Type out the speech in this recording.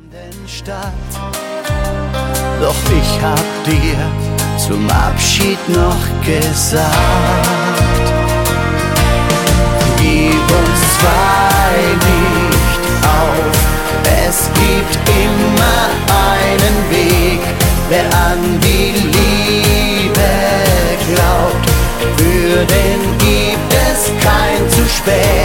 Stadt. Doch ich hab dir zum Abschied noch gesagt: Gib uns zwei nicht auf, es gibt immer einen Weg. Wer an die Liebe glaubt, für den gibt es kein zu spät.